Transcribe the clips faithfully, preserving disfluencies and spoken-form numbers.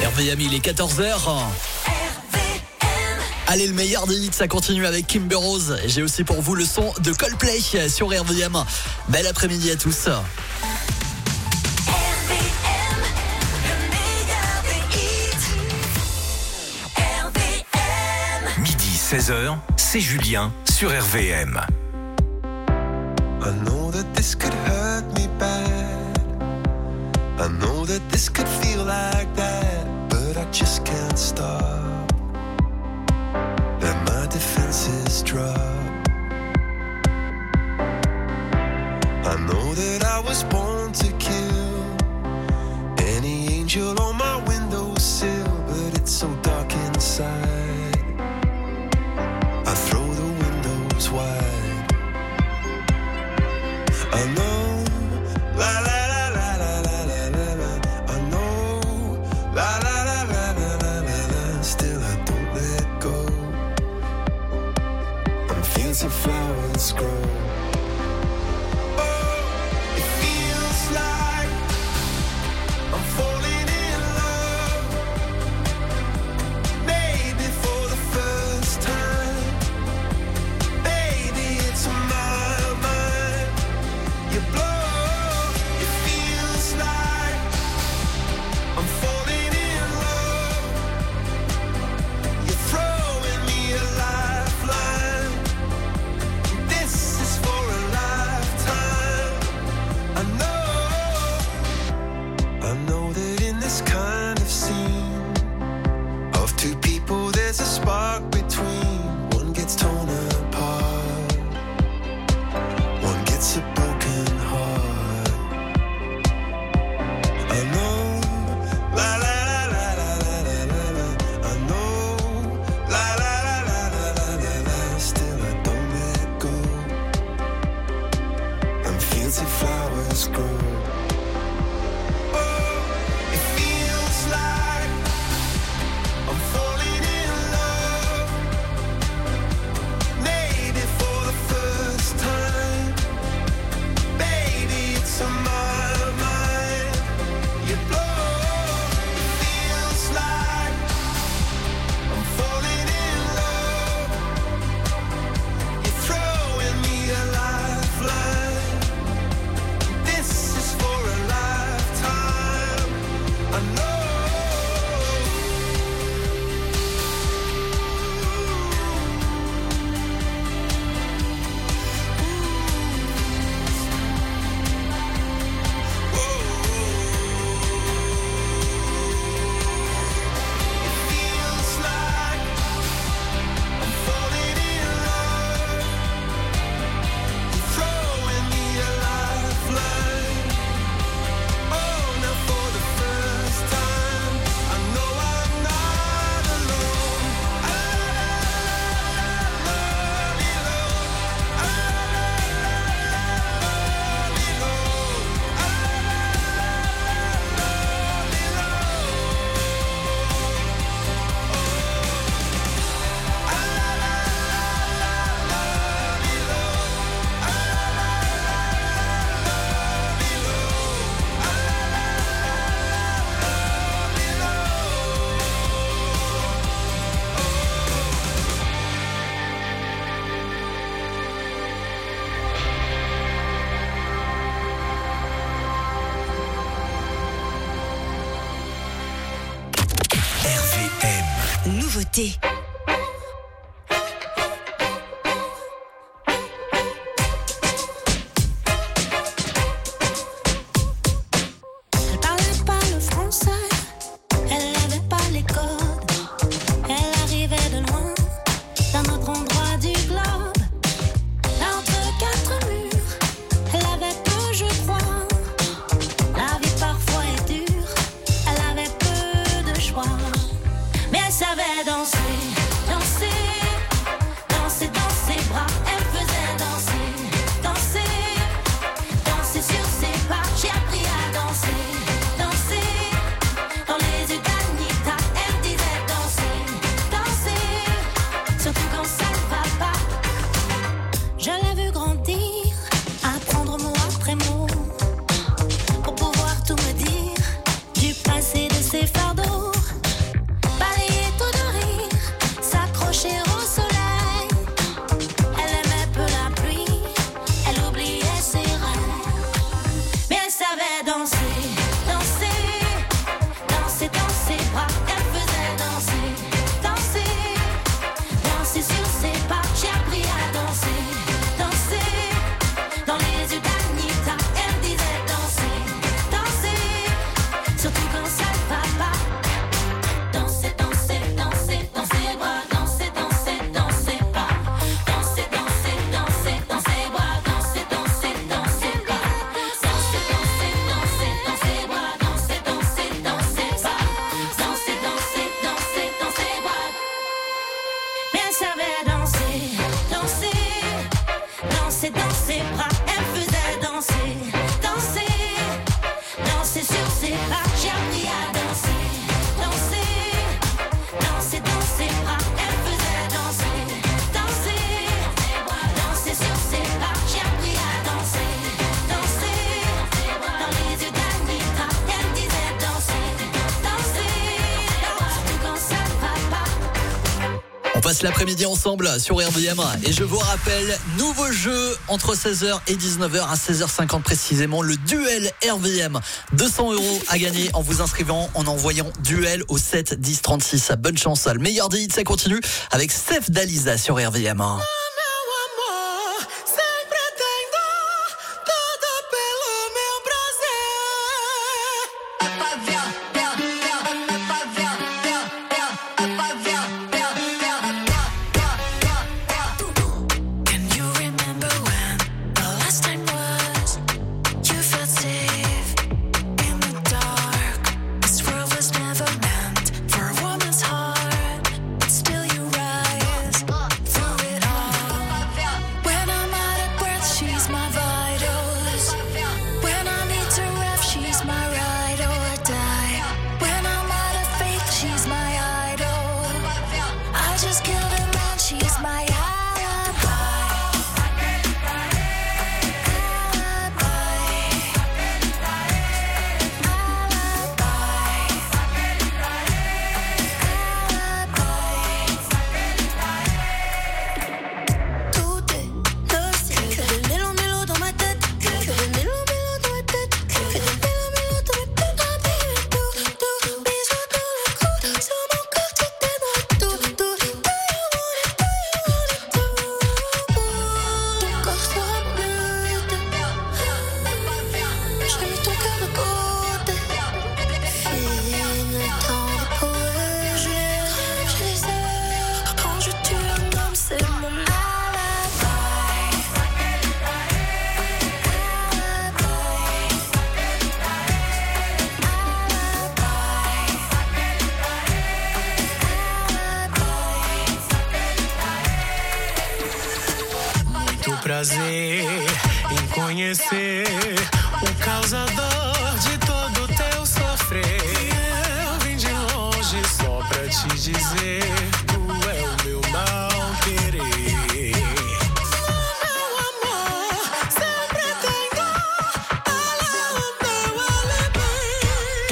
R V M, il est quatorze heures. Allez, le meilleur des hits, ça continue avec Kimber Rose. J'ai aussi pour vous le son de Coldplay sur R V M. Bel après-midi à tous. Midi seize heures, c'est Julien sur R V M. I know that this could hurt me bad. I know that this could feel like that, but I just can't stop. Let my defenses drop. I know that I was born to kill any angel on my windowsill, but it's so dark inside. I throw the windows wide. I know, la la la la la la la la la. I know, la la la la la la la la. Still I don't let go. I'm feeling flowers grow. Oh, it feels like I'm falling in love. Maybe for the first time. Baby, it's my mind. You blow, it feels like I'm falling in love. You're throwing me a lifeline. This is for a lifetime. I know, I know that in this kind of scene of two people there's a spark between. One gets torn apart, one gets a broken heart. I know, la la la la la la la la. I know, la la la la la la la la. Still I don't let go. I'm feeling flowers grow. Oh, it feels like I'm falling in love. Maybe for the first time. Baby, it's on my mind. You blow, it feels like I'm falling in love. You're throwing me a lifeline. This is for a lifetime. I know. Feels like I'm falling in love. You're throwing me a lifeline. Oh, now for the first time, I know I'm not alone. I love you, Lord. I love you, Lord. I love you, R V M. Nouveauté. Elle parlait pas le français, elle avait pas les codes. Elle arrivait de loin, d'un autre endroit du globe. Là entre quatre murs, elle avait peu, je crois. La vie parfois est dure, elle avait peu de choix. Mais elle savait danser. passe l'après-midi ensemble sur R V M et je vous rappelle, nouveau jeu entre seize heures et dix-neuf heures à seize heures cinquante précisément, le duel R V M. deux cents euros à gagner en vous inscrivant, en envoyant duel au sept dix trente-six. Bonne chance. Le meilleur des hits, ça continue avec Steph Dalisa sur R V M. Prazer em conhecer o causador de todo teu sofrer. Eu vim de longe só pra te dizer, tu é o meu mal querer. Meu amor, sempre tenho ela o meu alibi.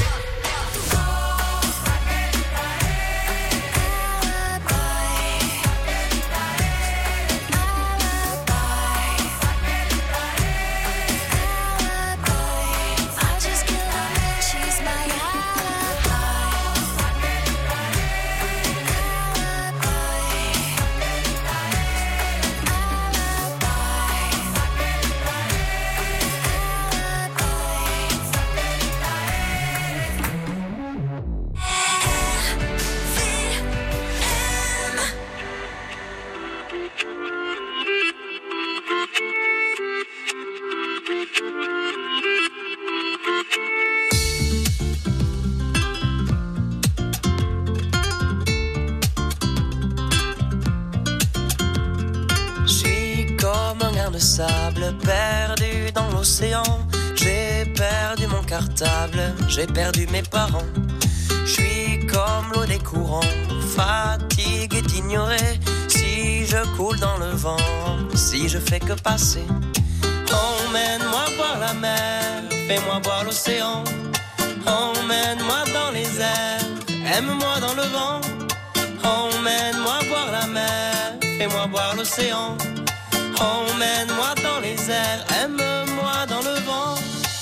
Sable perdu dans l'océan, j'ai perdu mon cartable, j'ai perdu mes parents. Je suis comme l'eau des courants, fatigué d'ignorer si je coule dans le vent, si je fais que passer. Emmène-moi voir la mer, fais-moi voir l'océan. Emmène-moi dans les airs, aime-moi dans le vent. Emmène-moi voir la mer, fais-moi voir l'océan. Emmène-moi dans les airs, aime-moi dans le vent.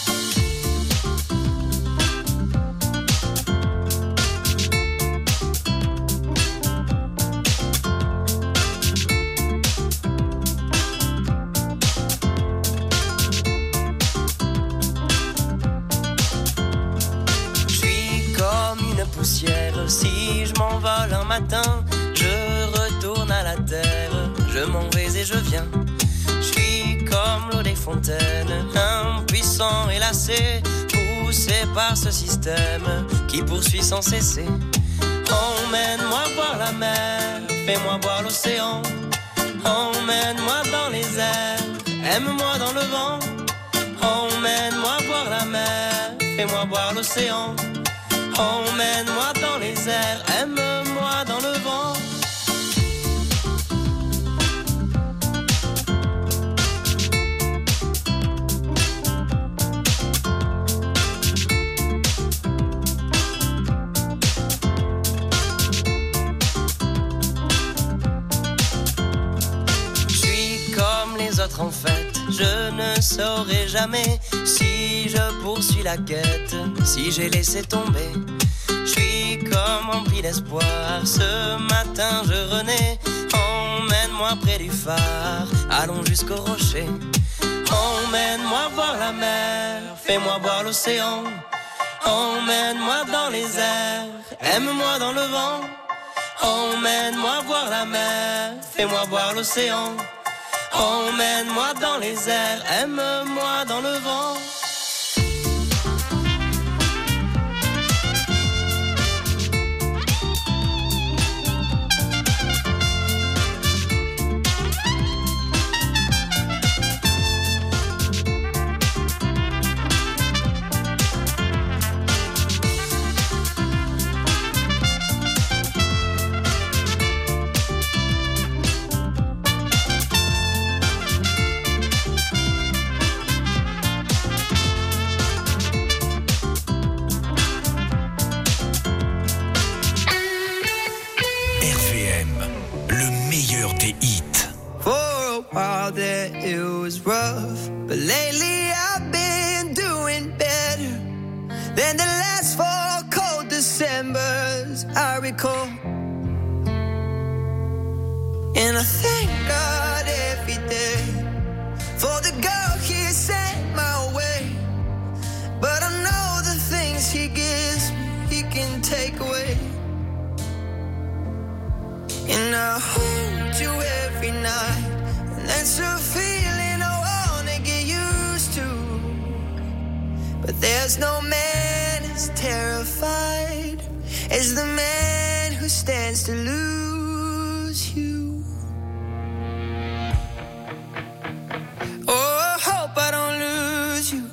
Je suis comme une poussière, si je m'envole un matin, je retourne à la terre, je m'en vais et je viens. Je suis comme l'eau des fontaines, impuissant et lassé, poussé par ce système qui poursuit sans cesser. Emmène-moi voir la mer, fais-moi voir l'océan. Emmène-moi dans les airs, aime-moi dans le vent. Emmène-moi voir la mer, fais-moi voir l'océan. Emmène-moi dans les airs, aime-moi dans le vent. être en fait. Je ne saurais jamais si je poursuis la quête, si j'ai laissé tomber. Je suis comme rempli d'espoir, ce matin je renais. Emmène-moi près du phare, allons jusqu'au rocher. Emmène-moi voir la mer, fais-moi voir l'océan. Emmène-moi dans les airs, aime-moi dans le vent. Emmène-moi voir la mer, fais-moi voir l'océan. Emmène-moi dans les airs, aime-moi dans le vent. It was rough, but lately I've been doing better than the last four cold Decembers I recall. And I thank God every day for the girl He sent my way. But I know the things He gives me, He can take away. And I hold you every night. That's a feeling I wanna get used to. But there's no man as terrified as the man who stands to lose you. Oh, I hope I don't lose you.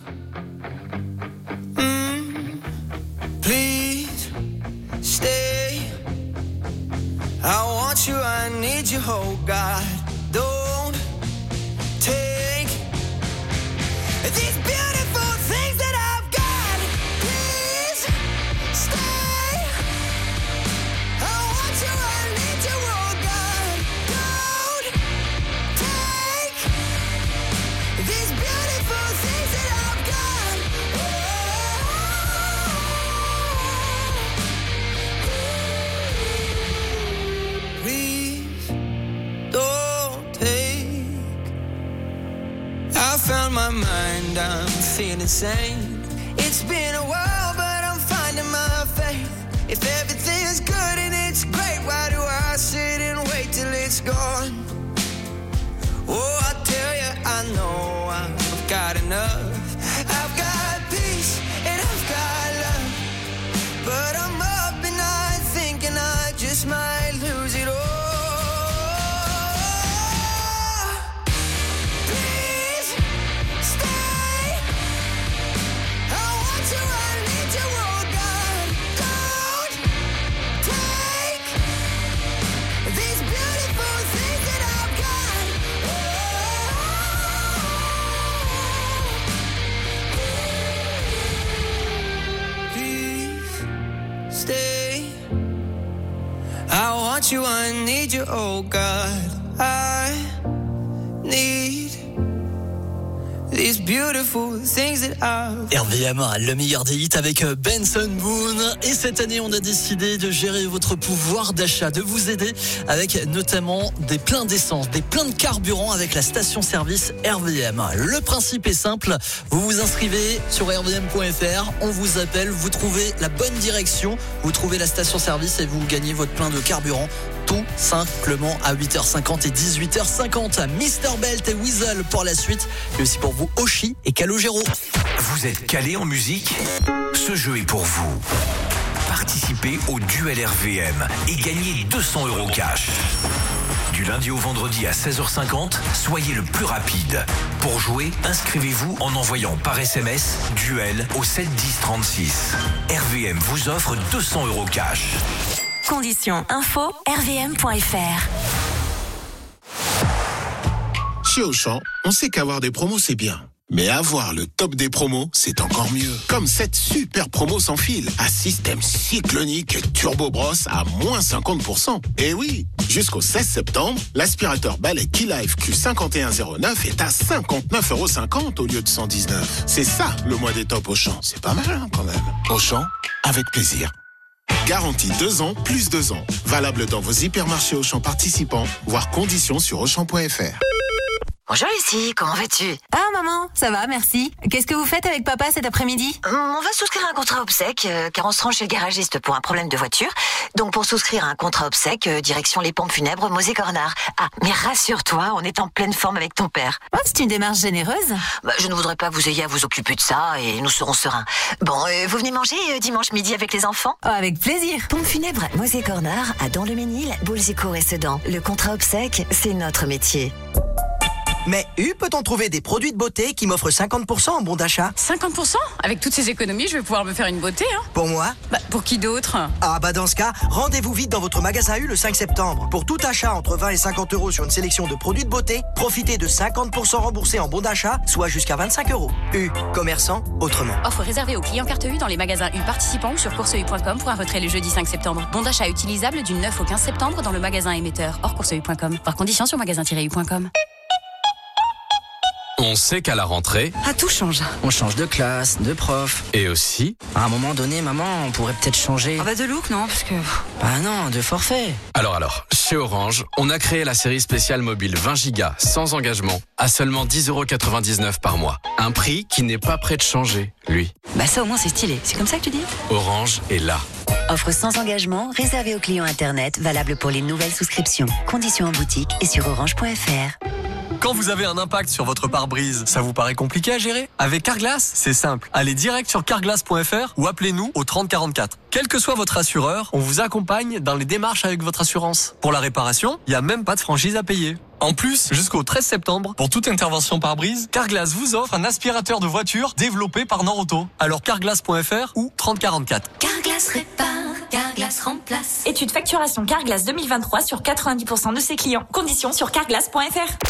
Mm, please stay. I want you, I need you, oh God. Don't take these beautiful things that I've got. Please stay. I want you, I need you, oh God. Don't take these beautiful things that I've got. Oh. Please don't take. I found my mind, I'm feeling sane. It's been a while, but I'm finding my faith. If everything's good and it's great, why do I sit and wait till it's gone? Oh, I tell you, I know I've got enough. I've got peace and I've got love. But I'm up and I thinking I just might lose it all. I want you, I need you, oh God. I need these beautiful things that I've... R V M, le meilleur des hits avec Benson Boone. Et cette année, on a décidé de gérer votre pouvoir d'achat, de vous aider avec notamment des pleins d'essence, des pleins de carburant avec la station-service R V M. Le principe est simple, vous vous inscrivez sur r v m point f r, on vous appelle, vous trouvez la bonne direction, vous trouvez la station-service et vous gagnez votre plein de carburant. Tout simplement à huit heures cinquante et dix-huit heures cinquante. Mister Belt et Weasel pour la suite. Et aussi pour vous, Oshi et Calogero. Vous êtes calé en musique ? Ce jeu est pour vous. Participez au duel R V M et gagnez deux cents euros cash. Du lundi au vendredi à seize heures cinquante, soyez le plus rapide. Pour jouer, inscrivez-vous en envoyant par S M S duel au sept dix trente-six. R V M vous offre deux cents euros cash. Conditions info r v m point f r. Chez Auchan, on sait qu'avoir des promos c'est bien. Mais avoir le top des promos, c'est encore mieux. Comme cette super promo sans fil, à système cyclonique Turbo Brosse à moins cinquante pour cent. Et oui, jusqu'au seize septembre, l'aspirateur balai Key-Life Q cinquante et un zéro neuf est à cinquante-neuf euros cinquante au lieu de cent dix-neuf. C'est ça le mois des tops Auchan. C'est pas mal hein, quand même. Auchan, avec plaisir. Garantie deux ans, plus deux ans. Valable dans vos hypermarchés Auchan participants, voire conditions sur auchan point f r. Bonjour Lucie, comment vas-tu? Ah maman, ça va, merci. Qu'est-ce que vous faites avec papa cet après-midi? On va souscrire un contrat obsèque, euh, car on se rend chez le garagiste pour un problème de voiture. Donc pour souscrire un contrat obsèque, euh, direction les pompes funèbres Mosée-Cornard. Ah, mais rassure-toi, on est en pleine forme avec ton père. Oh, c'est une démarche généreuse. Bah, je ne voudrais pas que vous ayez à vous occuper de ça et nous serons sereins. Bon, euh, vous venez manger euh, dimanche midi avec les enfants? Oh, avec plaisir. Pompes funèbres Mosée-Cornard, à Dans-le-Ménil, Boulzicourt et Sedan. Le contrat obsèque, c'est notre métier. Mais U, peut-on trouver des produits de beauté qui m'offrent cinquante pour cent en bon d'achat? cinquante pour cent? Avec toutes ces économies, je vais pouvoir me faire une beauté, hein. Pour moi? Bah, pour qui d'autre? Ah bah dans ce cas, rendez-vous vite dans votre magasin U le cinq septembre. Pour tout achat entre vingt et cinquante euros sur une sélection de produits de beauté, profitez de cinquante pour cent remboursés en bon d'achat, soit jusqu'à vingt-cinq euros. U, commerçant autrement. Offre réservée aux clients carte U dans les magasins U participants ou sur course u point com pour un retrait le jeudi cinq septembre. Bon d'achat utilisable du neuf au quinze septembre dans le magasin émetteur hors course u point com. Par condition sur magasin tiret u point com. On sait qu'à la rentrée... Ah, tout change. On change de classe, de prof. Et aussi... À un moment donné, maman, on pourrait peut-être changer... Ah bah de look, non, parce que... Bah non, de forfait. Alors alors, chez Orange, on a créé la série spéciale mobile vingt gigas sans engagement à seulement dix euros quatre-vingt-dix-neuf par mois. Un prix qui n'est pas prêt de changer, lui. Bah ça au moins c'est stylé, c'est comme ça que tu dis? Orange est là. Offre sans engagement, réservée aux clients Internet, valable pour les nouvelles souscriptions. Conditions en boutique et sur orange point f r. Quand vous avez un impact sur votre pare-brise, ça vous paraît compliqué à gérer? Avec Carglass, c'est simple. Allez direct sur carglass point f r ou appelez-nous au trente quarante-quatre. Quel que soit votre assureur, on vous accompagne dans les démarches avec votre assurance. Pour la réparation, il n'y a même pas de franchise à payer. En plus, jusqu'au treize septembre, pour toute intervention pare-brise, Carglass vous offre un aspirateur de voiture développé par Norauto. Alors carglass point f r ou trente quarante-quatre. Carglass répare, Carglass remplace. Étude facturation Carglass deux mille vingt-trois sur quatre-vingt-dix pour cent de ses clients. Conditions sur carglass point f r.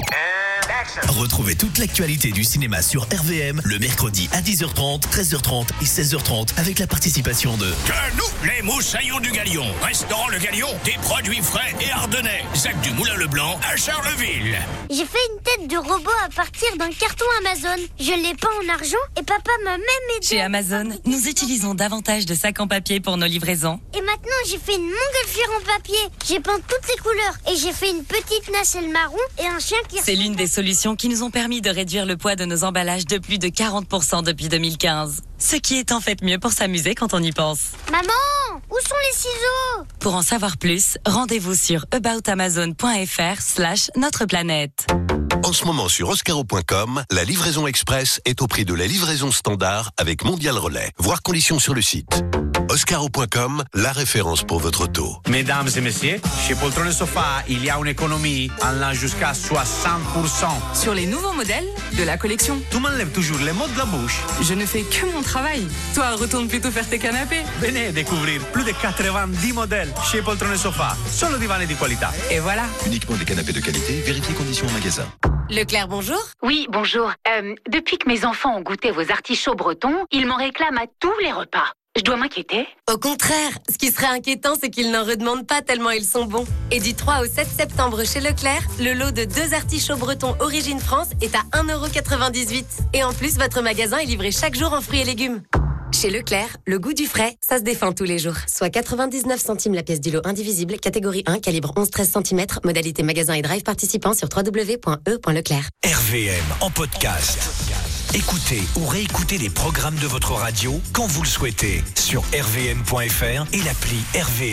Retrouvez toute l'actualité du cinéma sur R V M le mercredi à dix heures trente, treize heures trente et seize heures trente avec la participation de... Que nous, les moussaillons du Galion. Restaurant Le Galion, des produits frais et ardennais. Jacques du Moulin-le-Blanc à Charleville. J'ai fait une tête de robot à partir d'un carton Amazon. Je l'ai peint en argent et papa m'a même aidé. Chez Amazon, nous utilisons davantage de sacs en papier pour nos livraisons. Et maintenant, j'ai fait une montgolfière en papier. J'ai peint toutes les couleurs et j'ai fait une petite nacelle marron et un chien qui... C'est l'une des solutions qui nous ont permis de réduire le poids de nos emballages de plus de quarante pour cent depuis deux mille quinze. Ce qui est en fait mieux pour s'amuser quand on y pense. Maman, où sont les ciseaux? Pour en savoir plus, rendez-vous sur aboutamazon point f r slash notre planète. En ce moment sur oscaro point com, la livraison express est au prix de la livraison standard avec Mondial Relais. Voir conditions sur le site. oscaro point com, la référence pour votre auto. Mesdames et messieurs, chez Poltron et Sofa, il y a une économie allant jusqu'à soixante pour cent. Sur les nouveaux modèles de la collection. Tu m'enlèves toujours les mots de la bouche. Je ne fais que mon travail. Toi, retourne plutôt faire tes canapés. Venez découvrir plus de quatre-vingt-dix modèles chez Poltron et Sofa. Solo divani di qualità. Et voilà. Uniquement des canapés de qualité, vérifiez conditions en magasin. Leclerc, bonjour. Oui, bonjour. Euh, depuis que mes enfants ont goûté vos artichauts bretons, ils m'en réclament à tous les repas. Je dois m'inquiéter? Au contraire, ce qui serait inquiétant, c'est qu'ils n'en redemandent pas tellement ils sont bons. Et du trois au sept septembre chez Leclerc, le lot de deux artichauts bretons Origine France est à un euro quatre-vingt-dix-huit. Et en plus, votre magasin est livré chaque jour en fruits et légumes. Chez Leclerc, le goût du frais, ça se défend tous les jours. Soit quatre-vingt-dix-neuf centimes la pièce du lot indivisible, catégorie un, calibre onze treize centimètres, modalité magasin et drive participant sur w w w point e point leclerc. R V M en podcast. Écoutez ou réécoutez les programmes de votre radio quand vous le souhaitez sur r v m point f r et l'appli R V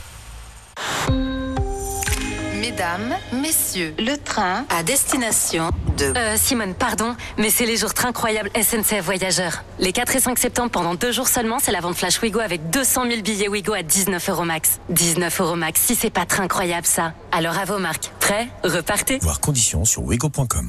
M. Mesdames, messieurs, le train à destination de... Euh, Simone, pardon, mais c'est les jours Train Croyable S N C F Voyageurs. Les quatre et cinq septembre, pendant deux jours seulement, c'est la vente Flash Wigo avec deux cent mille billets Wigo à dix-neuf euros max. dix-neuf euros max, si c'est pas Train Croyable ça. Alors à vos marques. Prêts? Repartez. Voir conditions sur wigo point com.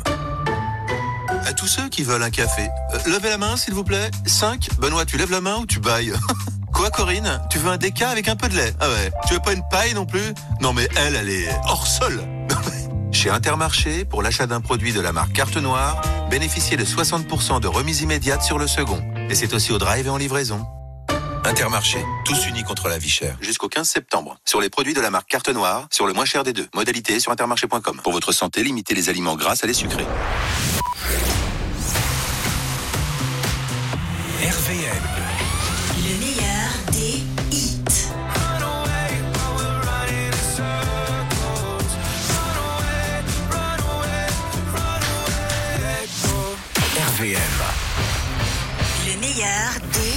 À tous ceux qui veulent un café, euh, levez la main s'il vous plaît. cinq. Benoît, tu lèves la main ou tu bailles? Quoi Corinne? Tu veux un déca avec un peu de lait? Ah ouais. Tu veux pas une paille non plus? Non mais elle, elle est hors sol. Chez Chez Intermarché, pour l'achat d'un produit de la marque Carte Noire, bénéficiez de soixante pour cent de remise immédiate sur le second. Et c'est aussi au drive et en livraison. Intermarché, tous unis contre la vie chère. Jusqu'au quinze septembre. Sur les produits de la marque Carte Noire, sur le moins cher des deux. Modalité sur intermarché point com. Pour votre santé, limitez les aliments gras à les sucrés. R V M. Le meilleur des hits. R V M. Le meilleur des hits.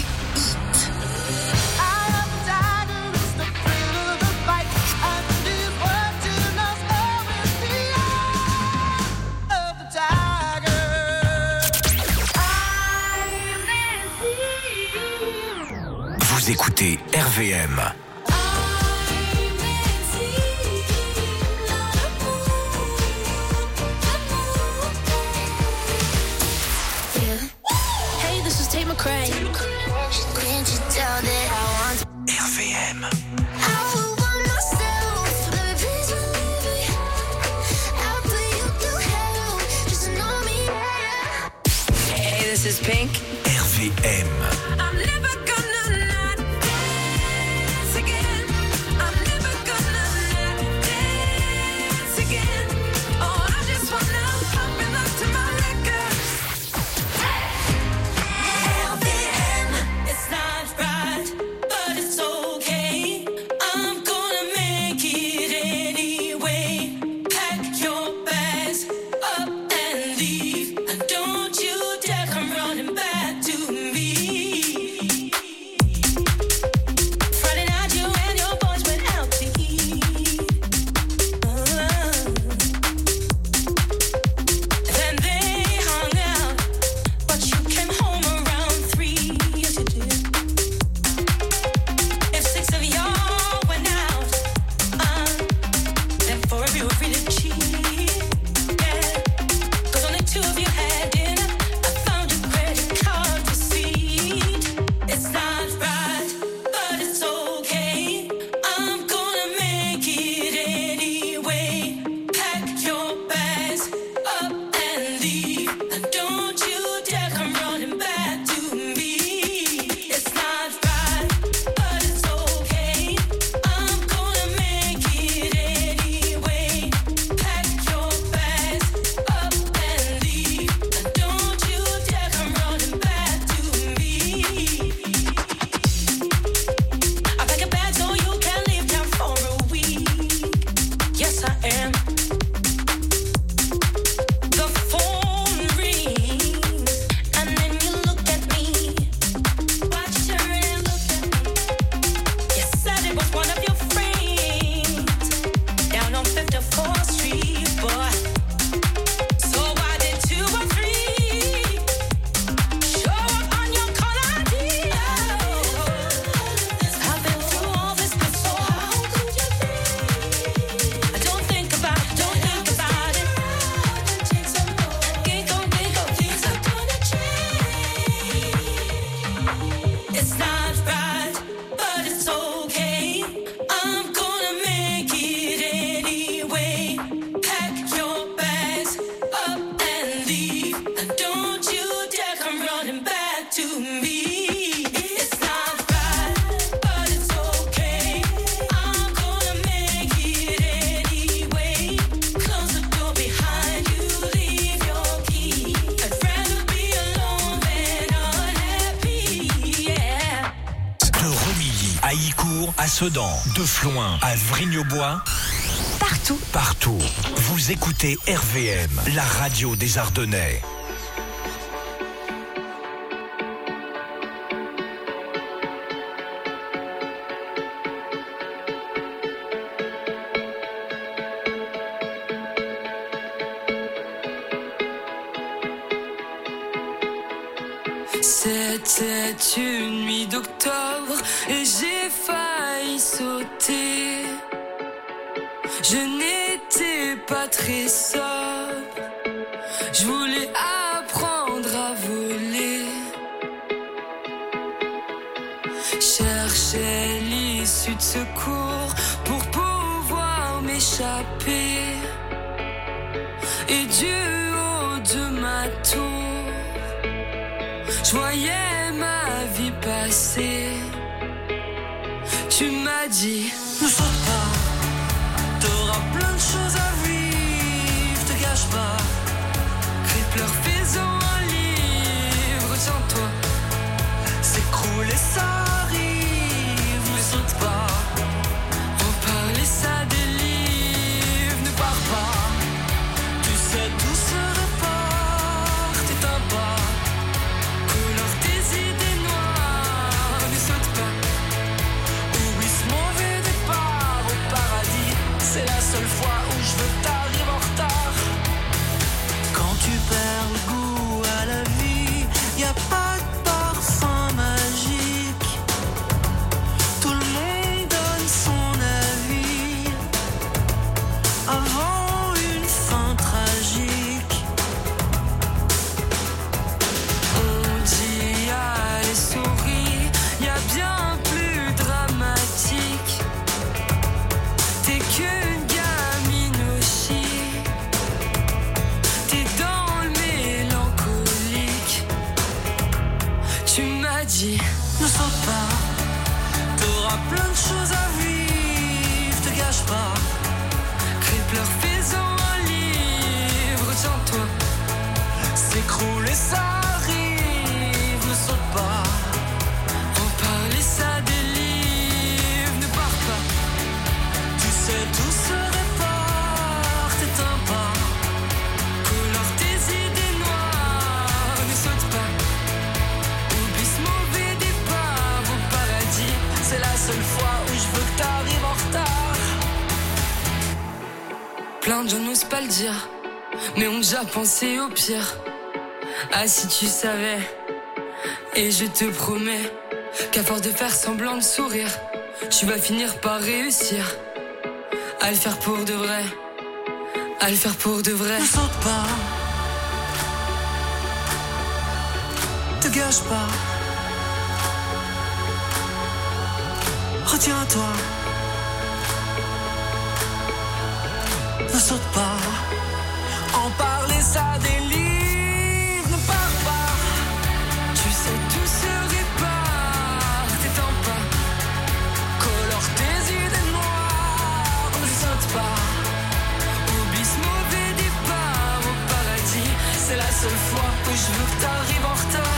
Vous écoutez R V M. Hey, this is Tate McRae. Can't you tell that I want R V M. Hey, this is Pink. R V M. I'm never gonna not dance again. I'm never gonna not dance again. Oh, I just wanna pump it up to my record. R V M, it's not right, but it's okay. I'm gonna make it anyway. Pack your bags up and leave, and don't you dare come running back to me. Friday night, you and your boys went out to eat. Uh, Then they hung out, but you came home around three. Yes, you did. If six of y'all went out, uh, then four of you were really cheap. Yeah, 'cause only two of you had dinner. I found a credit card receipt. It's not right, but it's okay. I'm gonna make it anyway. Pack your bags up and leave, and don't you dare come running back to me. It's not right, but it's okay. I'm gonna make it anyway. Pack your bags up and leave, and don't you dare come running back to me. I pack a bag so you can leave town for a week. Yes, I am. The phone rings, and then you look at me. Watch, turn and look at me. You said it was one of your friends down on fifty-fourth Street, boy. So why did two or three show up on your call I D? I've been through all this before. How could you be? Don't think about it, don't think about it. Think on, think on, things are gonna change. It's not right, but it's okay. I'm gonna make it anyway. Pack your bags up and leave, and don't you dare come running back to me. It's not right, but it's okay. I'm gonna make it anyway. Close the door behind you, leave your key. I'd rather be alone than unhappy, yeah. De Remilly à Icourt, à Sedan, de Floing à Vrigne-au-Bois. Partout. Partout. Vous écoutez R V M, la radio des Ardennais. C'était une nuit d'octobre et j'ai failli sauter. Je n'étais pas très sobre. Je voulais apprendre à voler. Cherchais l'issue de secours pour pouvoir m'échapper. Et du haut de ma tour, je voyais ma vie passer. Tu m'as dit, ne saute pas, t'auras plein de choses à vivre, te gâche pas. Crie, pleure, fais-en un livre, tiens-toi, s'écroule et ça arrive, ne saute pas. En parler ça délivre, ne pars pas. Tu sais tout se reporte, t'éteins pas. Couleur tes idées noires, ne saute pas. Oublie ce mauvais départ au paradis, c'est la seule fois où je veux que t'arrives en retard. Quand tu perds le goût à la vie, y a pas de parfum magique. Tout le monde donne son avis avant une fin tragique. On dit allez souris, y a bien plus dramatique. T'es qu'une gamine aussi, t'es dans le mélancolique. Tu m'as dit, ne saute pas, t'auras plein de choses à vivre, te gâche pas. Crie, pleure, fais-en un livre, tiens-toi, s'écroule et ça arrive, ne saute pas. En parler ça délivre, ne pars pas. Tu sais tout se reporte, t'éteins pas. Couleur tes idées noires, ne saute pas. Oublie ce mauvais départ au paradis, c'est la seule fois où je veux que t'arrives en retard. Plein de gens n'osent pas le dire, mais ont déjà pensé au pire. Ah si tu savais, et je te promets qu'à force de faire semblant de sourire, tu vas finir par réussir à le faire pour de vrai, à le faire pour de vrai. Ne saute pas, te gâche pas, retiens-toi, ne saute pas. En parler ça délivre, ne pars pas. Tu sais tout se répare, t'éteins pas. Colore tes idées noires, ne saute pas. Oublie ce mauvais départ au paradis, c'est la seule fois où je veux que t'arrives en retard.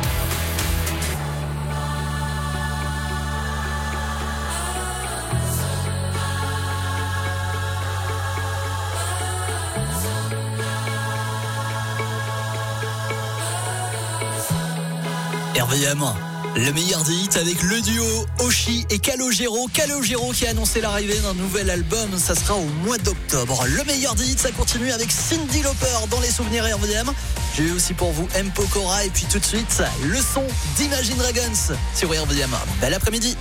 R V M, le meilleur des hits avec le duo Oshi et Calogero. Calogero qui a annoncé l'arrivée d'un nouvel album, ça sera au mois d'octobre. Le meilleur des hits, ça continue avec Cyndi Lauper dans les souvenirs R V M. J'ai eu aussi pour vous M. Pokora et puis tout de suite, le son d'Imagine Dragons sur R V M. Bel après-midi.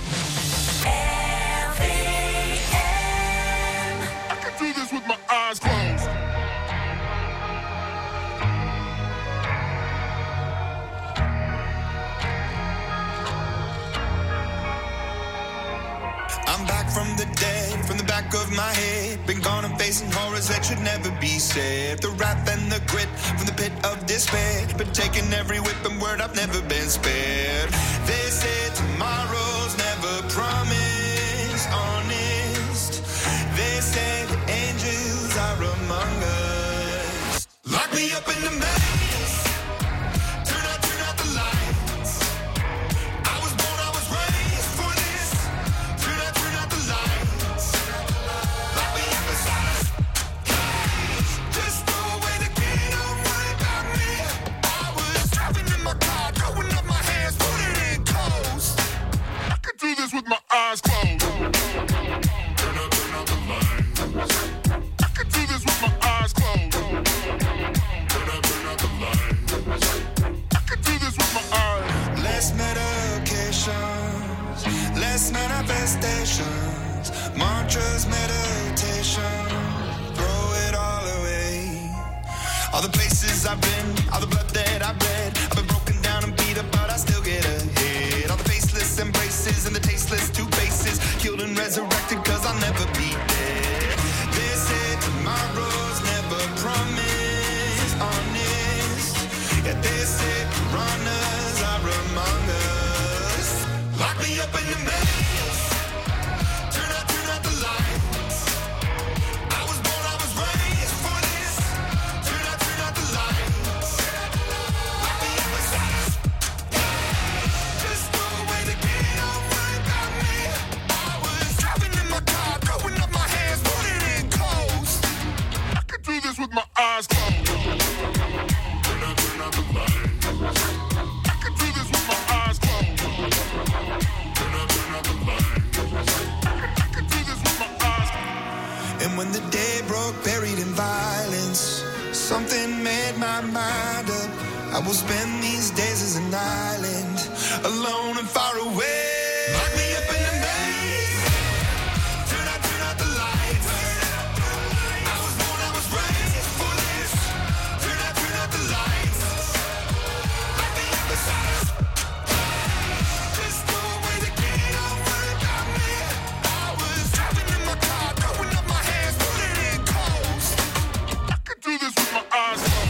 I'm back from the dead, from the back of my head. Been gone and facing horrors that should never be said. The wrath and the grit from the pit of despair. Been taking every whip and word, I've never been spared. They say tomorrow's never promised, honest. They say the angels are among us. Lock me up in the maze. Turn out, turn out the lights. I was born, I was raised for this. Turn out, turn out the lights. Lock me up inside a cage. Just throw away the key, don't worry about me. I was driving in my car, throwing up my hands, putting in coast. I could do this with my eyes closed. Turn out, turn out the lights. I could do this with my eyes closed. Turn out, turn out the lights. I could do this with my eyes. Less medications, less manifestations, mantras, meditation, throw it all away. All the places I've been, all the blood that I've bled, I've been broken down and beat up, but I still get ahead. All the faceless embraces and the tasteless two faces, killed and resurrected, cause I'll never be dead. They say tomorrow's never promised. when the day broke, buried in violence. Something made my mind up. I will spend these days as an island, alone and far away. Lock me up in the maze. Turn out, turn out the lights. I was born, I was raised for this. Turn out, turn out the lights. Lock me up beside us. Just throw away the key, don't worry about me. I was driving in my car, throwing up my hands, pulling in cold. I could do this with my eyes closed.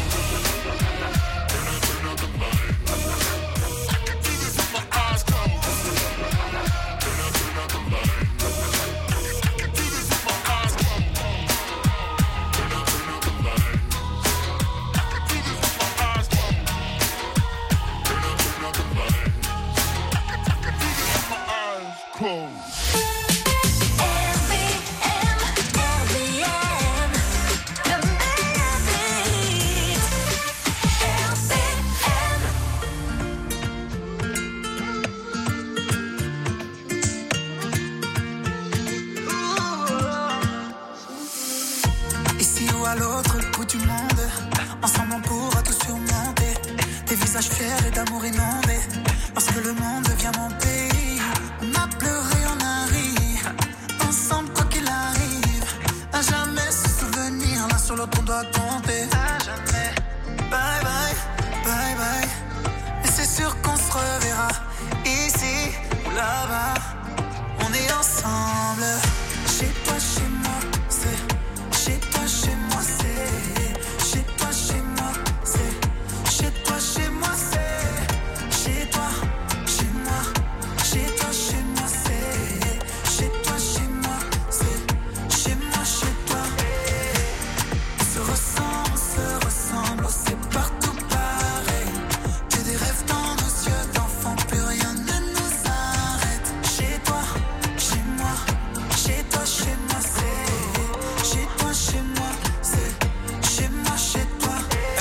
Ici ou à l'autre bout du monde, ensemble on pourra tout surmonter. Des visages fiers et d'amour inondés, parce que le monde devient mon pays. On a pleuré, on a ri, ensemble quoi qu'il arrive. À jamais se souvenir, l'un sur l'autre on doit compter. À jamais, bye bye, bye bye. Mais c'est sûr qu'on se reverra, ici ou là-bas. On est ensemble, chez toi, chez moi, c'est chez toi, chez moi, c'est chez toi, chez moi, c'est chez toi, chez moi, c'est chez toi, chez moi, chez toi, chez moi, c'est chez toi, chez moi, c'est chez moi, chez toi. On se ressent, on se ressemble, c'est partout pareil. Que des rêves dans nos yeux d'enfants, plus rien ne nous arrête. Chez toi, chez moi, chez toi, chez moi, c'est chez toi, chez moi, c'est chez moi, chez toi.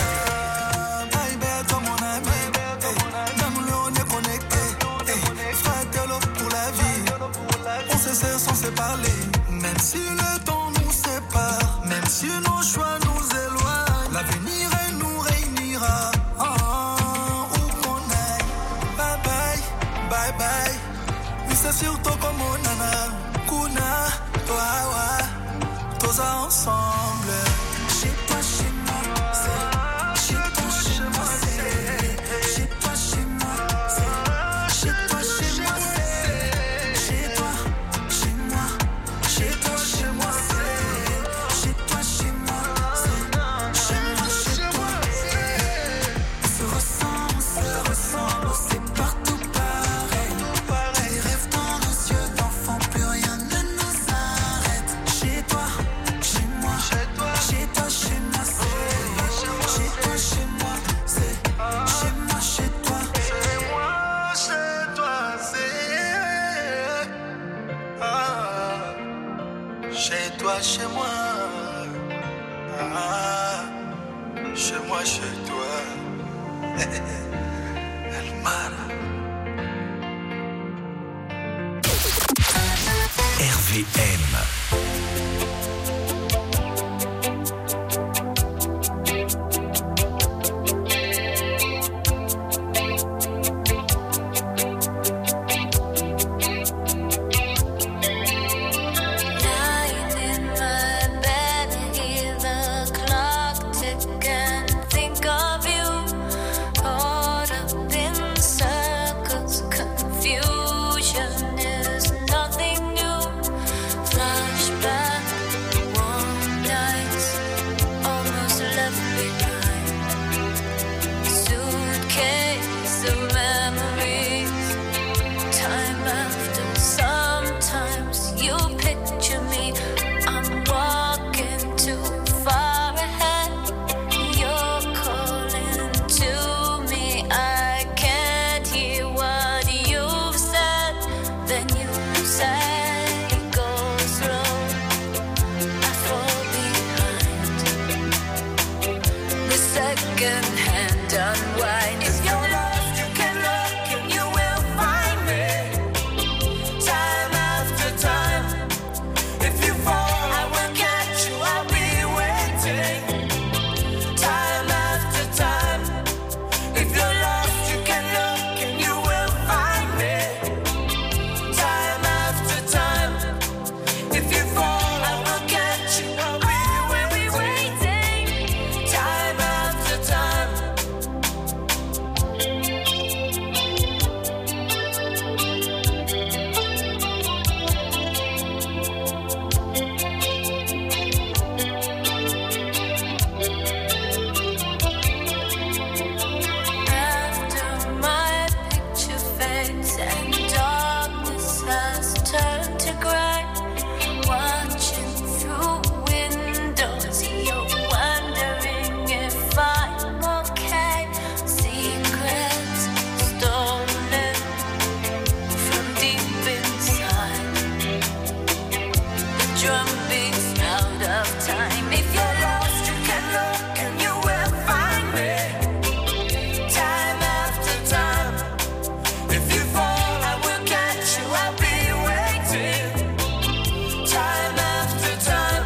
Baby, toi mon ami, même on est connecté. Fratello pour la vie, on se sait sans se parler. Même si le temps nous sépare, même si nos choix nous éloignent, l'avenir elle nous réunira. Oh, oh, où qu'on aille, bye bye, bye bye. Oui, c'est surtout comme mon nana, Kuna, toi, ouais, tous ensemble. Chez toi, chez moi, c'est chez toi, chez moi, c'est chez toi, chez moi, c'est chez toi, chez moi, c'est chez toi, chez moi, chez toi, chez moi, c'est chez toi, chez moi, c'est chez moi, chez toi. On se ressent, on se ressemble, c'est partout pareil. Des rêves dans nos yeux d'enfants, plus rien ne nous arrête. Chez toi, chez moi, chez toi, chez moi, c'est chez toi, chez moi, c'est chez moi, chez toi. Chez moi, chez toi, c'est ah, chez toi, chez moi, ah, chez moi, chez toi. El Mara. R V M. Lying in my bed, hear the clock tick and think of you. Caught up in circles, confusion is nothing new. Flash drum beats out of time. If you're lost, you can look and you will find me. Time after time. If you fall, I will catch you. I'll be waiting. Time after time.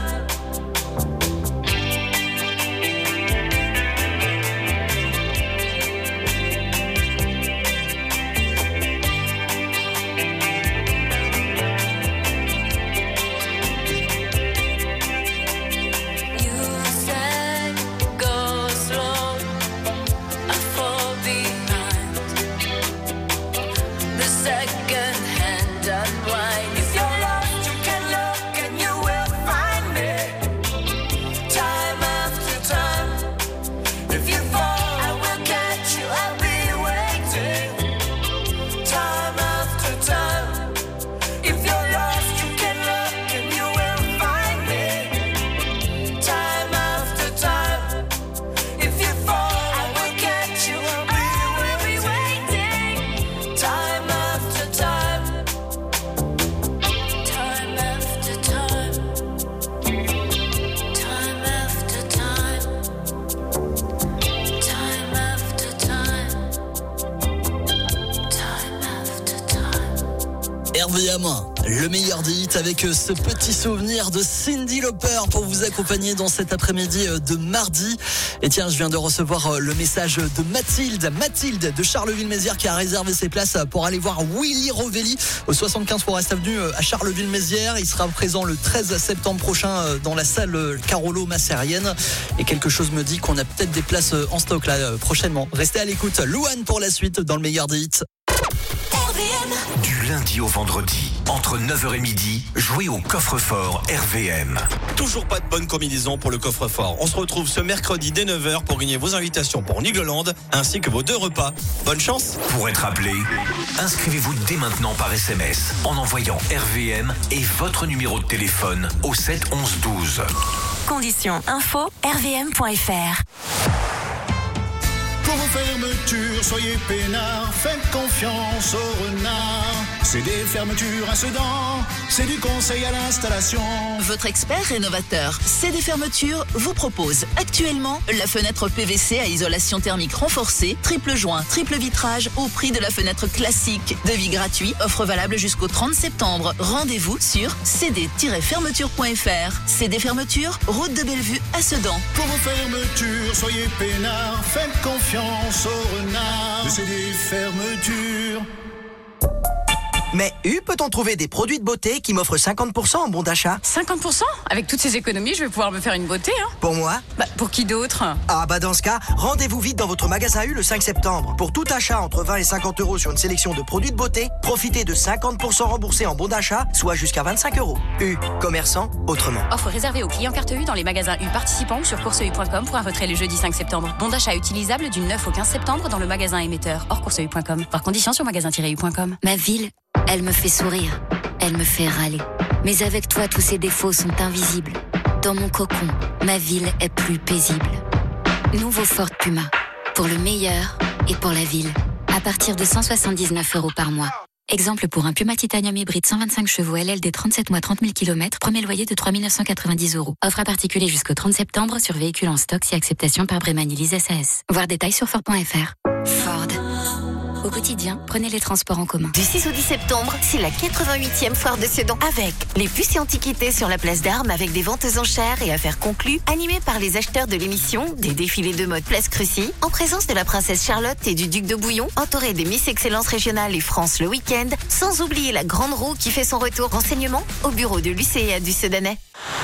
R V M, le meilleur des hits avec ce petit souvenir de Cyndi Lauper pour vous accompagner dans cet après-midi de mardi. Et tiens, je viens de recevoir le message de Mathilde, Mathilde de Charleville-Mézières qui a réservé ses places pour aller voir Willy Rovelli au soixante-quinze Forest Avenue à Charleville-Mézières. Il sera présent le treize septembre prochain dans la salle Carolo Massérienne. Et quelque chose me dit qu'on a peut-être des places en stock là prochainement. Restez à l'écoute. Louane pour la suite dans le meilleur des hits. Du lundi au vendredi, entre neuf heures et midi, jouez au coffre-fort R V M. Toujours pas de bonne combinaison pour le coffre-fort. On se retrouve ce mercredi dès neuf heures pour gagner vos invitations pour Nigloland ainsi que vos deux repas. Bonne chance. Pour être appelé, inscrivez-vous dès maintenant par S M S en envoyant R V M et votre numéro de téléphone au sept onze douze. Conditions info r v m point f r. Pour vos fermetures, soyez peinards, faites confiance aux renards. C'est des fermetures à Sedan, c'est du conseil à l'installation. Votre expert rénovateur C D Fermetures vous propose actuellement la fenêtre P V C à isolation thermique renforcée, triple joint, triple vitrage au prix de la fenêtre classique. Devis gratuit, offre valable jusqu'au trente septembre. Rendez-vous sur c d tiret fermeture point f r. C D Fermetures, route de Bellevue à Sedan. Pour vos fermetures, soyez peinards, faites confiance aux renards. C'est des fermetures. Mais U, peut-on trouver des produits de beauté qui m'offrent cinquante pour cent en bon d'achat? cinquante pour cent? Avec toutes ces économies, je vais pouvoir me faire une beauté, hein. Pour moi? Bah, pour qui d'autre? Ah bah dans ce cas, rendez-vous vite dans votre magasin U le cinq septembre. Pour tout achat entre vingt et cinquante euros sur une sélection de produits de beauté, profitez de cinquante pour cent remboursés en bon d'achat, soit jusqu'à vingt-cinq euros. U, commerçant autrement. Offre réservée aux clients carte U dans les magasins U participants ou sur course u point com pour un retrait le jeudi cinq septembre. Bon d'achat utilisable du neuf au quinze septembre dans le magasin émetteur hors course u point com. Par condition sur magasin tiret u point com. Ma ville, elle me fait sourire, elle me fait râler. Mais avec toi, tous ces défauts sont invisibles. Dans mon cocon, ma ville est plus paisible. Nouveau Ford Puma, pour le meilleur et pour la ville. À partir de cent soixante-dix-neuf euros par mois. Exemple pour un Puma Titanium hybride cent vingt-cinq chevaux L L D trente-sept mois trente mille kilomètres, premier loyer de trois mille neuf cent quatre-vingt-dix euros. Offre à particulier jusqu'au trente septembre sur véhicules en stock si acceptation par Brémanilise S A S. Voir détails sur Ford point f r. Ford. Au quotidien, prenez les transports en commun. Du six au dix septembre, c'est la quatre-vingt-huitième foire de Sedan avec les puces et antiquités sur la place d'Armes avec des ventes aux enchères et affaires conclues, animées par les acheteurs de l'émission, des défilés de mode Place Crucy, en présence de la princesse Charlotte et du duc de Bouillon, entouré des Miss Excellence régionale et France le week-end, sans oublier la grande roue qui fait son retour. Renseignement au bureau de l'U C E A du Sedanais.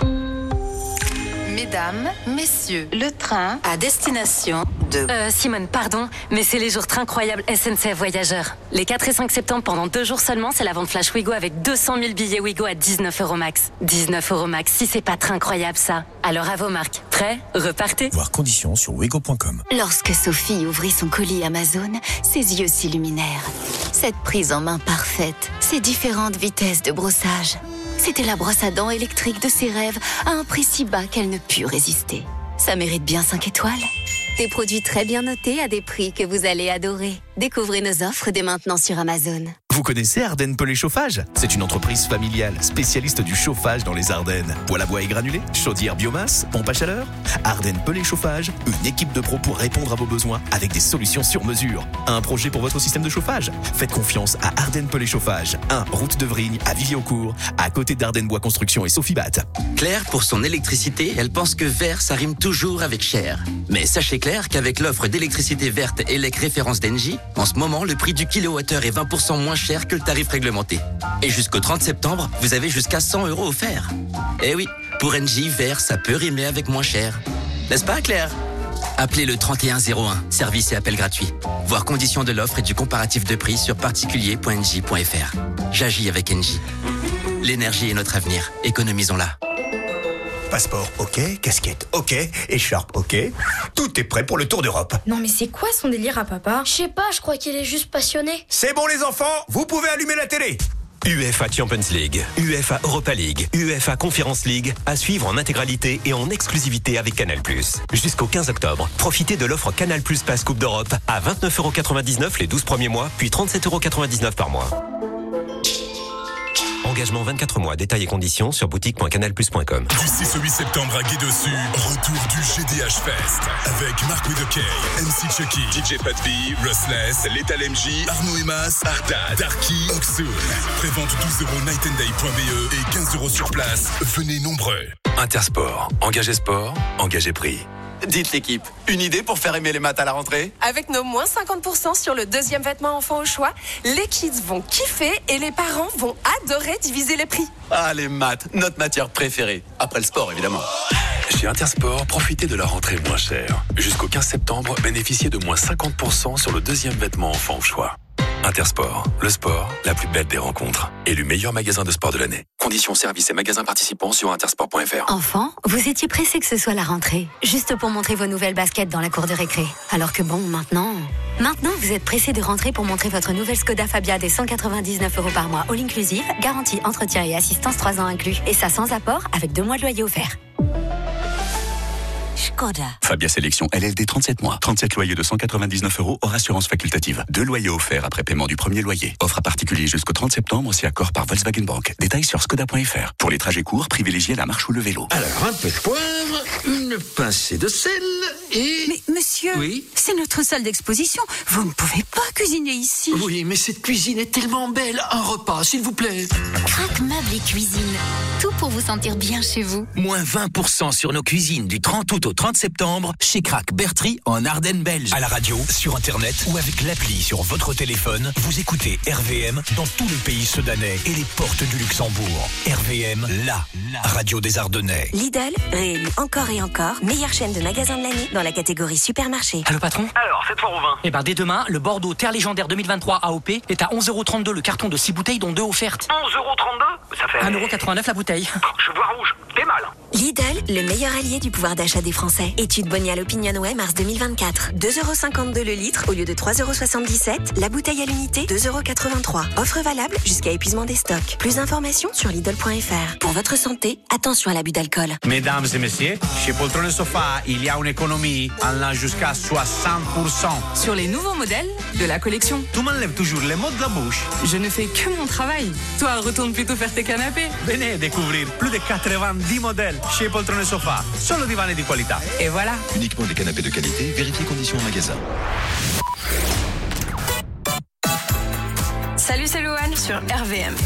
Mesdames, messieurs, le train à destination de... Euh, Simone, pardon, mais c'est les jours train incroyables S N C F Voyageurs. Les quatre et cinq septembre, pendant deux jours seulement, c'est la vente Flash Wigo avec deux cent mille billets Wigo à dix-neuf euros max. dix-neuf euros max, si c'est pas train incroyable ça. Alors à vos marques. Prêts? Repartez. Voir conditions sur wigo point com. Lorsque Sophie ouvrit son colis Amazon, ses yeux s'illuminèrent. Cette prise en main parfaite, ces différentes vitesses de brossage... C'était la brosse à dents électrique de ses rêves à un prix si bas qu'elle ne put résister. Ça mérite bien cinq étoiles. Des produits très bien notés à des prix que vous allez adorer. Découvrez nos offres dès maintenant sur Amazon. Vous connaissez Ardennes Pellet Chauffage? C'est une entreprise familiale spécialiste du chauffage dans les Ardennes. Poêle à bois et granulés, chaudière biomasse, pompe à chaleur. Ardennes Pellet Chauffage, une équipe de pros pour répondre à vos besoins avec des solutions sur mesure. Un projet pour votre système de chauffage? Faites confiance à Ardennes Pellet Chauffage. un route de Vrigne à Vivier-au-Court, à côté d'Ardennes Bois Construction et Sophie Bat. Claire, pour son électricité, elle pense que vert, ça rime toujours avec cher. Mais sachez Claire qu'avec l'offre d'électricité verte E L E C référence d'Engie, en ce moment, le prix du kilowattheure est vingt pour cent moins cher que le tarif réglementé. Et jusqu'au trente septembre, vous avez jusqu'à cent euros offerts. Eh oui, pour Engie, vert, ça peut rimer avec moins cher. N'est-ce pas, Claire? Appelez le trente et un zéro un, service et appel gratuit. Voir conditions de l'offre et du comparatif de prix sur particulier point engie point f r. J'agis avec Engie. L'énergie est notre avenir, économisons-la. Passeport, ok. Casquette, ok. Écharpe, ok. Tout est prêt pour le Tour d'Europe. Non mais c'est quoi son délire à papa? Je sais pas, je crois qu'il est juste passionné. C'est bon les enfants, vous pouvez allumer la télé. UEFA Champions League, UEFA Europa League, UEFA Conference League, à suivre en intégralité et en exclusivité avec Canal plus. Jusqu'au quinze octobre, profitez de l'offre Canal plus Pass Coupe d'Europe à vingt-neuf euros quatre-vingt-dix-neuf les douze premiers mois, puis trente-sept euros quatre-vingt-dix-neuf par mois. Engagement vingt-quatre mois, détails et conditions sur boutique point canal plus point com. Du six au huit septembre à Guédessus, retour du G D H Fest avec Mark With A K, M C Chucky, D J Pat V, Rustless, Lethal M J, Arnaud Emas, Arda, Darky, Oxoon. Prévente douze euros night and day point b e et quinze euros sur place. Venez nombreux. Intersport, engagé sport, engagé prix. Dites l'équipe, une idée pour faire aimer les maths à la rentrée? Avec nos moins cinquante pour cent sur le deuxième vêtement enfant au choix, les kids vont kiffer et les parents vont adorer diviser les prix. Ah, les maths, notre matière préférée. Après le sport, évidemment. Chez Intersport, profitez de la rentrée moins chère. Jusqu'au quinze septembre, bénéficiez de moins cinquante pour cent sur le deuxième vêtement enfant au choix. Intersport, le sport, la plus belle des rencontres. Élu meilleur magasin de sport de l'année. Conditions, services et magasins participants sur intersport point f r. Enfant, vous étiez pressé que ce soit la rentrée, juste pour montrer vos nouvelles baskets dans la cour de récré. Alors que bon, maintenant... Maintenant, vous êtes pressé de rentrer pour montrer votre nouvelle Skoda Fabia des cent quatre-vingt-dix-neuf euros par mois, all inclusive, garantie, entretien et assistance trois ans inclus. Et ça sans apport, avec deux mois de loyer offert. Skoda. Fabia Sélection L L D trente-sept mois. trente-sept loyers de cent quatre-vingt-dix-neuf euros hors assurance facultative. Deux loyers offerts après paiement du premier loyer. Offre à particulier jusqu'au trente septembre si accord par Volkswagen Bank. Détails sur skoda point f r. Pour les trajets courts, privilégiez la marche ou le vélo. Alors, un peu de poivre, une pincée de sel et... Mais monsieur, oui, c'est notre salle d'exposition. Vous ne pouvez pas cuisiner ici. Oui, mais cette cuisine est tellement belle. Un repas, s'il vous plaît. Crac Meubles et Cuisine. Tout pour vous sentir bien chez vous. Moins vingt pour cent sur nos cuisines du trente août au trente septembre chez Crac Bertry en Ardennes belge. À la radio, sur internet ou avec l'appli sur votre téléphone, vous écoutez R V M dans tout le pays sedanais et les portes du Luxembourg. R V M, la, la radio des Ardennais. Lidl, réélu encore et encore, meilleure chaîne de magasins de l'année dans la catégorie supermarché. Allô patron? Alors, cette fois au vin. Eh ben dès demain, le Bordeaux Terre Légendaire deux mille vingt-trois A O P est à onze euros trente-deux le carton de six bouteilles dont deux offertes. onze euros trente-deux? Ça fait... un euro quatre-vingt-neuf la bouteille. Je vois rouge, t'es mal. Lidl, le meilleur allié du pouvoir d'achat des Français. Étude Bonial Opinionway mars deux mille vingt-quatre. deux euros cinquante-deux le litre au lieu de trois euros soixante-dix-sept. La bouteille à l'unité, deux euros quatre-vingt-trois. Offre valable jusqu'à épuisement des stocks. Plus d'informations sur Lidl point f r. Pour votre santé, attention à l'abus d'alcool. Mesdames et messieurs, chez Poltron Sofa, il y a une économie allant jusqu'à soixante pour cent. Sur les nouveaux modèles de la collection. Tu m'enlèves toujours les mots de la bouche. Je ne fais que mon travail. Toi, retourne plutôt faire tes canapés. Venez découvrir plus de quatre-vingt-dix modèles chez Poltron Sofa. Solo divani di qualità. Et voilà. Uniquement des canapés de qualité, vérifiez conditions en magasin. Salut, c'est Louane sur R V M.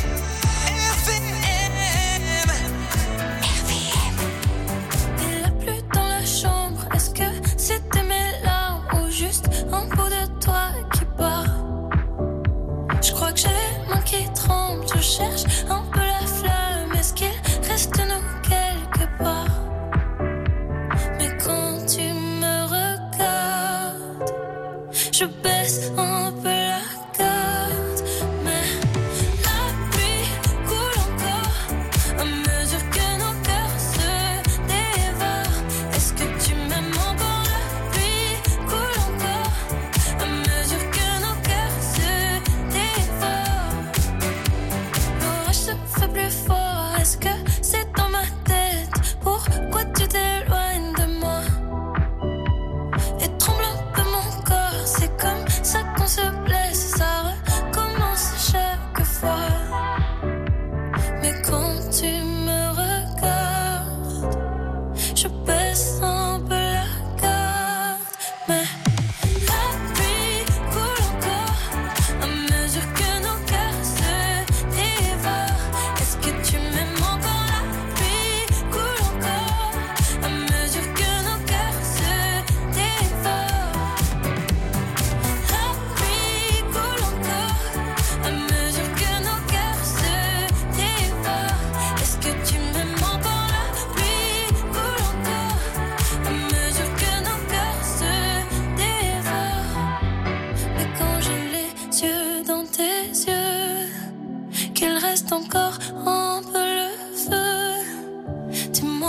Il a plu dans la chambre. Est-ce que c'était mes larmes ou juste un bout de toi qui part? Je crois que j'ai les mains qui tremblent. Je cherche un peu la flamme. Est-ce qu'il reste de nous quelque part? Mais quand tu me regardes, je baisse un peu la garde. Mais la pluie coule encore à mesure que nos cœurs se dévorent. Est-ce que tu m'aimes encore? La pluie coule encore à mesure que nos cœurs se dévorent. L'orage se fait plus fort. Est-ce que c'est dans ma tête? Pourquoi tu t'éloignes de moi? Et tremble un peu mon corps. C'est comme ça qu'on se blesse. Ça recommence chaque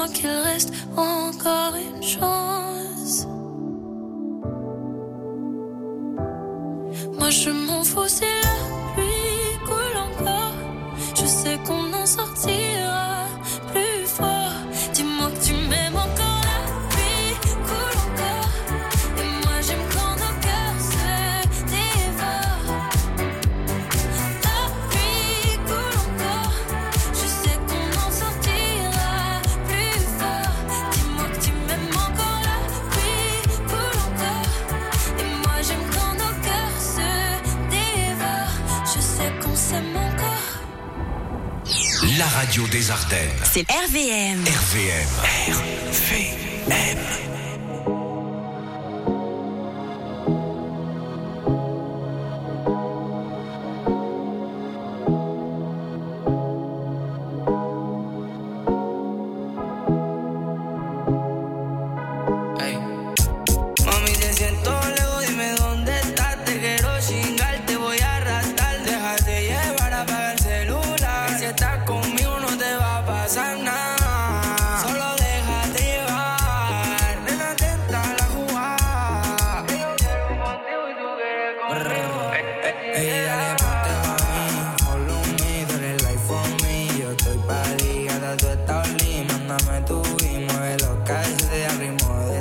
dis-moi qu'il reste encore une chance. Moi je m'en fous si la pluie coule encore. Je sais qu'on en sortira plus fort. Dis-moi que tu m'aimes encore, la pluie coule encore. Et moi j'aime quand nos cœurs se dévorent. La pluie coule encore. Je sais qu'on en sortira plus fort. Dis-moi que tu m'aimes encore, la pluie coule encore. Et moi j'aime quand nos cœurs se dévorent. Je sais qu'on s'aime encore. La radio des Ardennes. C'est R V M. R V M. R V M. Mami, te siento lejos, dime dónde estás. Te quiero chingar, te voy a arrastrar. Déjate llevar, apaga el celular. Que si estás conmigo no te va a pasar nada. Solo déjate llevar. Nena, atenta a la jugada. Yo quiero contigo y tú quieres conmigo. Ey, dale, ponte pa' mí. Follow me, tú eres life for me. Yo estoy pa' ligada, tú estás lit. Mándame tu y mueve los calces al ritmo de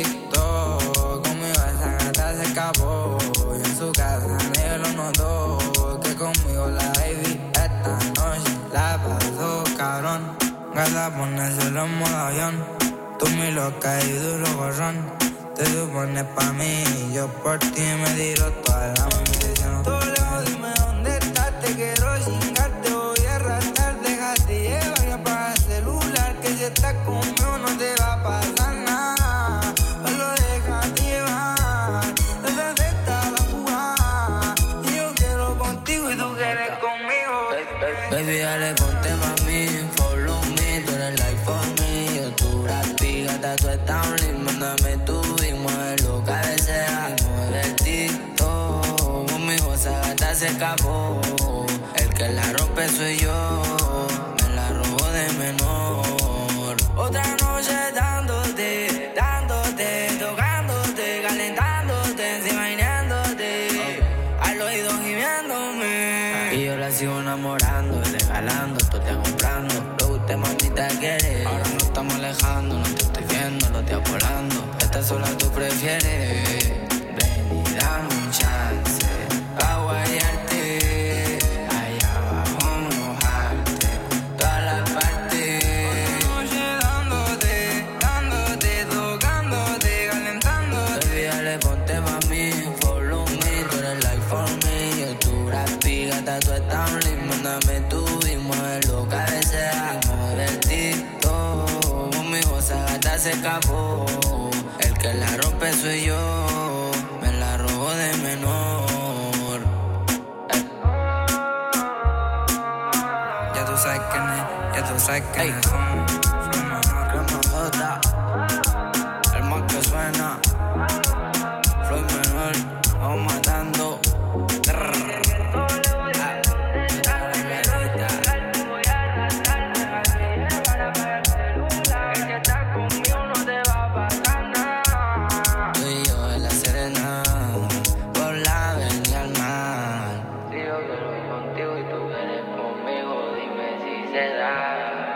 TikTok. Conmigo esa gata se escapó. Y en su casa negro lo notó. Que conmigo la baby esta noche la pasó cabrón. Gata ponérselo en modo avión. Tú mi loca y duro gorrón. Te supones pa' mí y yo por ti me tiro toda la munición. Todo lejos, dime dónde estás. Te quiero chingar, te voy a arrastrar. Déjate llevar y apaga el celular. Que si estás conmigo no te va a pasar nada. Solo déjate llevar. Desde esta la jugada. Y yo quiero contigo y tú quieres conmigo. Baby, dale, ponte pa' mí. Follow me, tú eres life for me. Yo tu rapi, gata, tú estás un lit. Mándame tu y muévelo, cabecea. Mueve el TikTok. Conmigo esa gata se escapó. El que la rompe soy yo. Me la robo de menor. Otra noche dándote, dándote, tocándote, calentándote, encima imaginándote. Al oído gimiéndome. Y yo la sigo enamorando, regalando, tú te comprando. Lo que usted mamita quiere. Ahora nos estamos alejando, no te estoy viendo, lo estoy apolando. Esta sola tú prefieres. Ven y dame un chance pa' guayarte. Allá abajo mojarte toda la parte. Noche dándote, dándote, tocándote, calentándote. Baby, dale, ponte pa' mí. Follow me, tú eres life for me. Yo tu rapi, gata, tú estás un lit. Mándame tu y muévelo, cabecea. Mueve el TikTok. Conmigo esa gata se escapó. El que la rompe soy yo. Me la robo de menor. Ey. Ya tú sabes quién es, ya tú sabes quién es. Soy menor que Majota. El más que suena. Soy menor, vamos matando. Tú y yo en la Serena, por la avenida al mar. Si yo quiero ir contigo y tú quieres conmigo, dime si se da.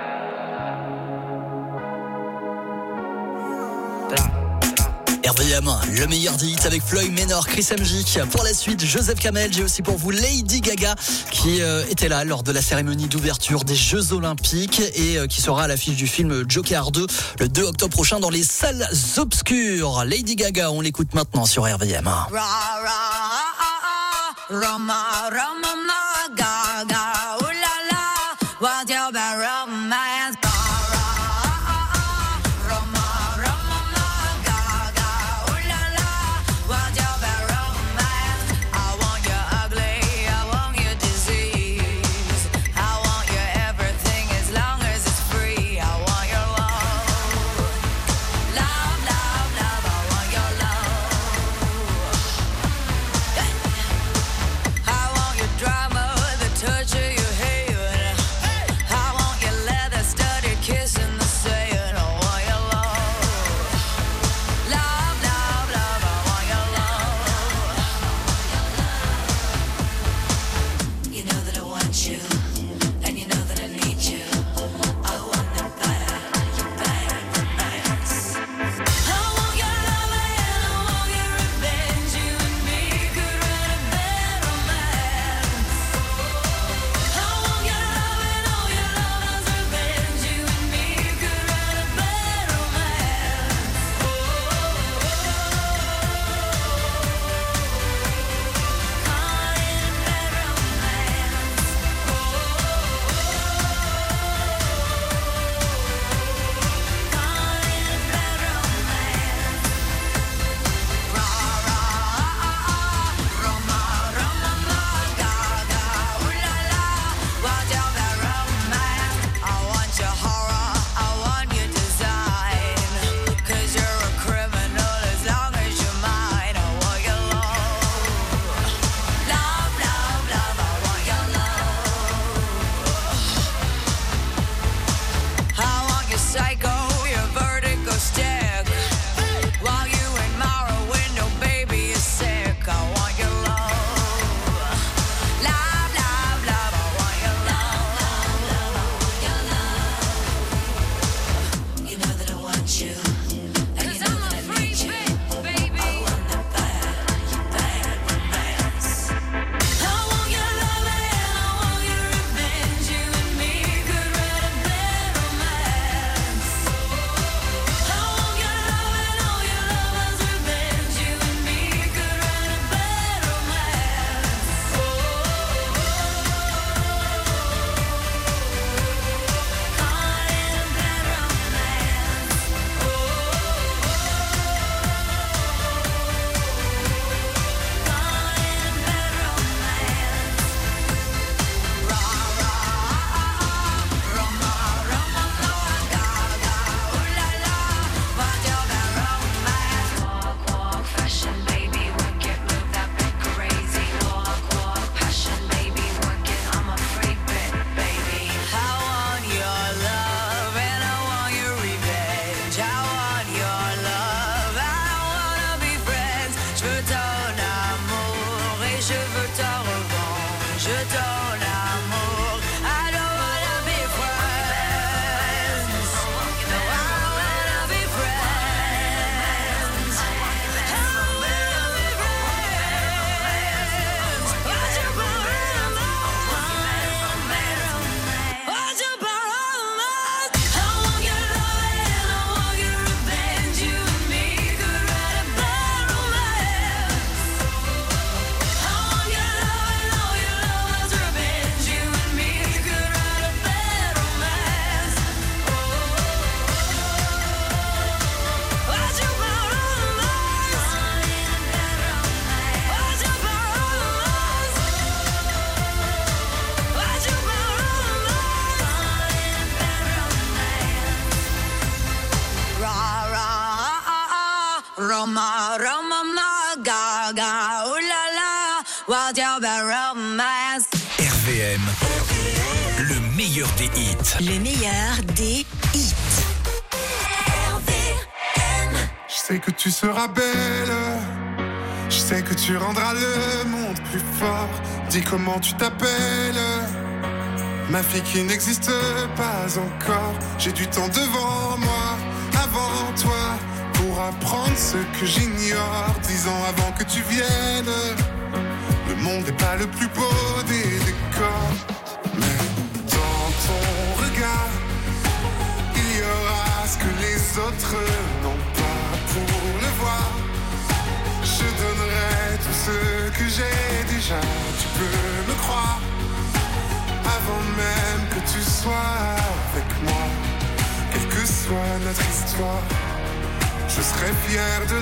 R V M, le meilleur des hits avec Floyd Menor, Chris M J. Pour la suite, Joseph Kamel. J'ai aussi pour vous Lady Gaga qui euh, était là lors de la cérémonie d'ouverture des Jeux Olympiques et euh, qui sera à l'affiche du film Joker deux le deux octobre prochain dans les salles obscures. Lady Gaga, on l'écoute maintenant sur R V M. Ra, ra, Roma, Roma, Gaga, ooh la la, what's your bad romance? Touch it. Roma, Roma, ma, gaga, ooh la la, what's your bad romance? R V M, le meilleur des hits. Le meilleur des hits. Je sais que tu seras belle, je sais que tu rendras le monde plus fort. Dis comment tu t'appelles, ma fille qui n'existe pas encore. J'ai du temps devant moi, avant toi, pour apprendre ce que j'ignore. Dix ans avant que tu viennes, le monde n'est pas le plus beau des décors. Mais dans ton regard, il y aura ce que les autres n'ont pas. Pour le voir, je donnerai tout ce que j'ai déjà. Tu peux me croire, avant même que tu sois avec moi. Quelle que soit notre histoire, je serai fier de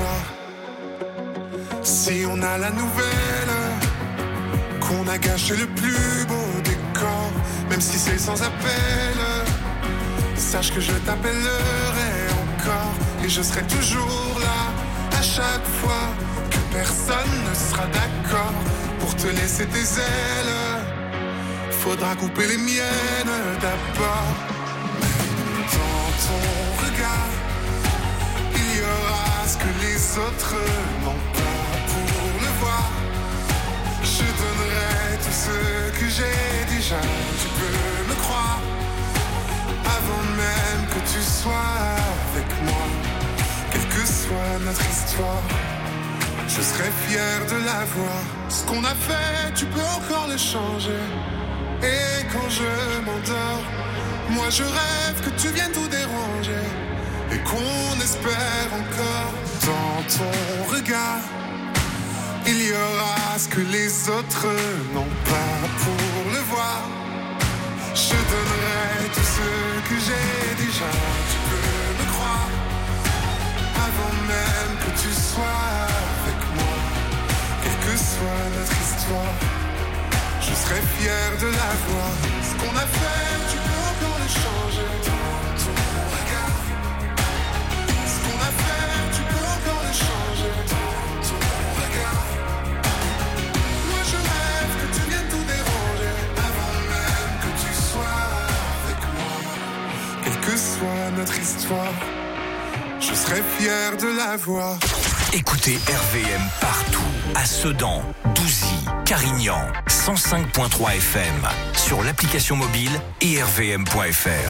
la voir. Si on a la nouvelle qu'on a gâché le plus beau décor, même si c'est sans appel, sache que je t'appellerai encore. Et je serai toujours là, à chaque fois que personne ne sera d'accord pour te laisser tes ailes. Faudra couper les miennes d'abord. Mais dans ton regard, il y aura ce que les autres n'ont pas. Pour le voir, je donnerai tout ce que j'ai déjà. Tu peux me croire, avant même que tu sois avec moi. Quelle que soit notre histoire, je serai fier de la voir. Ce qu'on a fait, tu peux encore le changer. Et quand je m'endors, moi je rêve que tu viennes tout déranger. Et qu'on espère encore. Dans ton regard, il y aura ce que les autres n'ont pas. Pour le voir, je donnerai tout ce que j'ai déjà. Tu peux me croire, avant même que tu sois avec moi. Quelle que soit notre histoire, je serai fier de la voir. Ce qu'on a fait, tu peux encore le changer. Dans ton regard, ce qu'on a fait, tu peux encore le changer. Dans ton regard, moi je rêve que tu viennes tout déranger. Avant même que tu sois avec moi. Quelle que soit notre histoire, je serai fier de la voir. Écoutez R V M partout, à Sedan, Douzy, Carignan, cent cinq virgule trois F M, sur l'application mobile et r v m point f r.